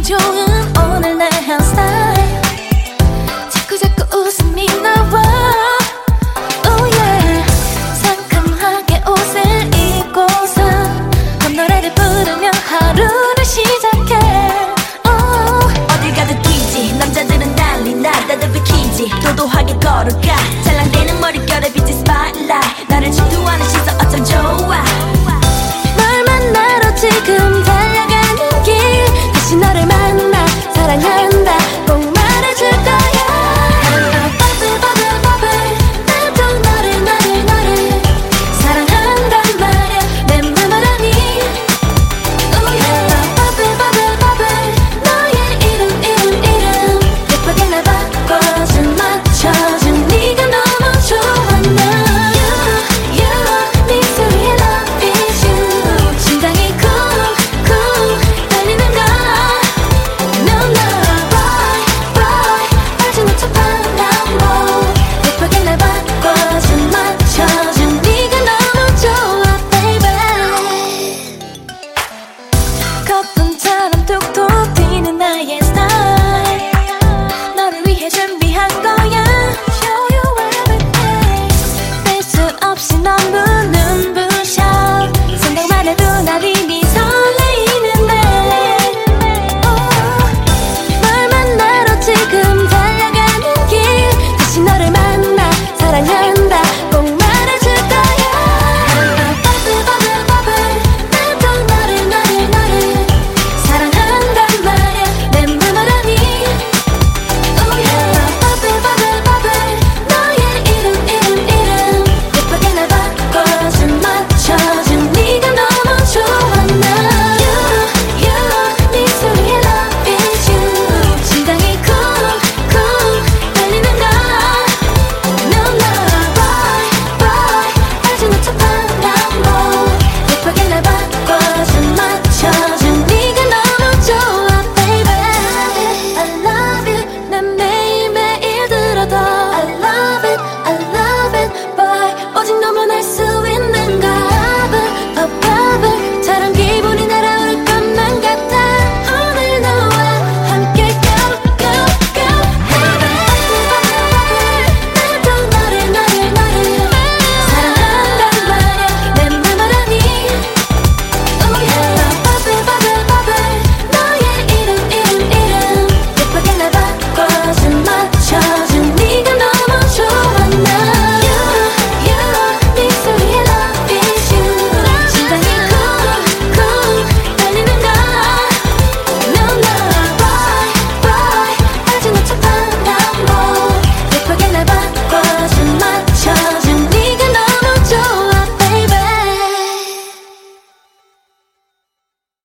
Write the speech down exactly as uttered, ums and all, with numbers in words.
좋은 오늘 내 헤어스타일 자꾸 자꾸 웃음이 나와 oh yeah 상큼하게 옷을 입고서 콧노래를 부르며 하루를 시작해 oh. 어딜 가도 뛰지 남자들은 난리 나 다들 비키지 도도하게 걸어가 찰랑대는 머릿결에 비친 스팟라이트 나를 질투하는 시선 어쩜 좋아 널 만나러 지금 달려가는 길 다시 너를 만나 사랑한다 꼭 말해줄 거야 버블 버블 버블 나도 너를 너를 너를 사랑한단 말야 내 맘을 아니 oh yeah 버블 버블 버블 너의 이름 이름 이름 예쁘게 날 바꿔준 맞춰준 네가 너무 좋아 나 You you 네 소리에 love is you 심장이 쿵쿵 떨리는 걸 No no boy boy 빠진 옷처럼 바람보 예쁘게 날 바꿔준 맞춰준 네가 너무 좋아 baby 거품처럼 툭툭 튀는 나의 스타일 너를 위해 준비한